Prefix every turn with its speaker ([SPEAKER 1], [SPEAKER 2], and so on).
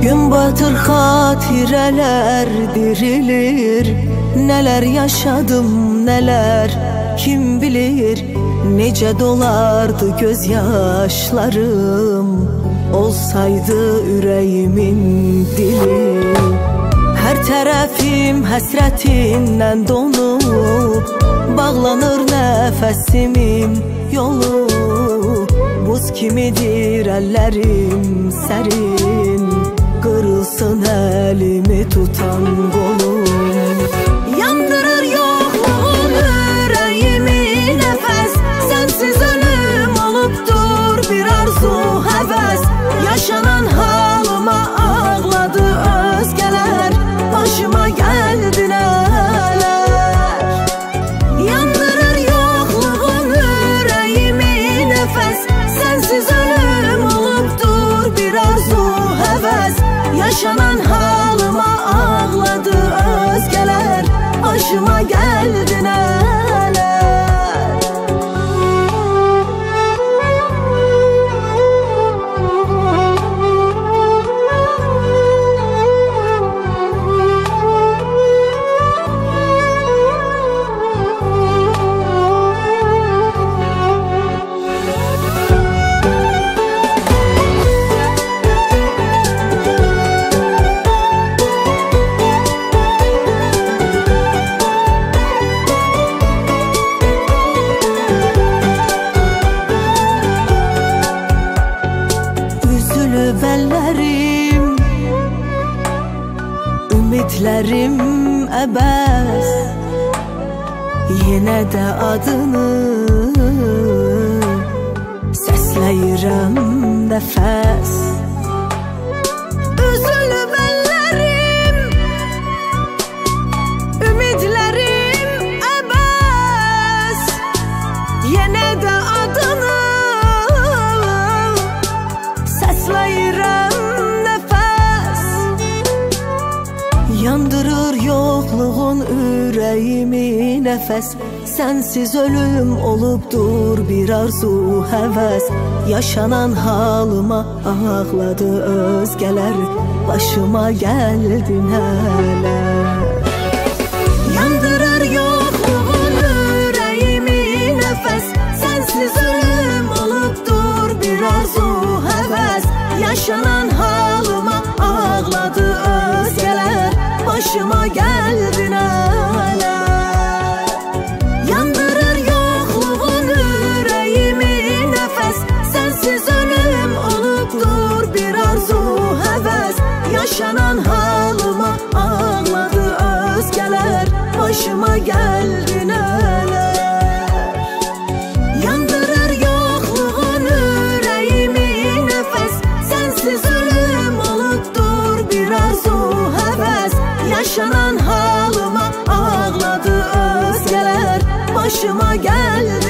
[SPEAKER 1] Gün batır hatireler dirilir. Neler yaşadım neler kim bilir. Nece dolardı gözyaşlarım, olsaydı yüreğimin dili. Her tərəfim həsrətindən donup, bağlanır nəfəsimin yolu. Buz kimidir əllərim sərin, qırılsın əlimi tutan qolum. Yandırır yoxluğun ürəyimi nəfəs, sənsiz ölüm olubdur bir arzu həvəs. Yaşanan halıma ağladı özgələr, başıma gəldi nələr. Yandırır yoxluğun ürəyimi nəfəs, sənsiz ölüm olubdur bir arzu həvəs. Yaşanan halıma ağladı özgələr, başıma gəldi nələr. Əllərim, ümidlərim əbəs, yenə də adını səsləyirəm nəfəs. Üzülüb əllərim, ümidlərim əbəs, yenə də adını səsləyirəm nəfəs. Yandırır yoxluğun ürəyimi nəfəs, sənsiz ölüm olubdur bir arzu həvəs. Yaşanan halıma ağladı özgələr, başıma gəldi nələr. Yandırır yoxluğun ürəyimi nəfəs, sənsiz ölüm olubdur bir arzu həvəs. Yaşanan halıma ağladı özgələr, başıma gəldi nələr. Yandırır yoxluğun ürəyimi nəfəs, sənsiz ölüm olubdur bir arzu həvəs. Yaşanan halıma ağladı özgələr, başıma gəldi nələr. Yandırır yoxluğun ürəyimi nəfəs, sənsiz ölüm olubdur bir arzu həvəs. Yaşanan halıma ağladı özgələr, başıma gəldi.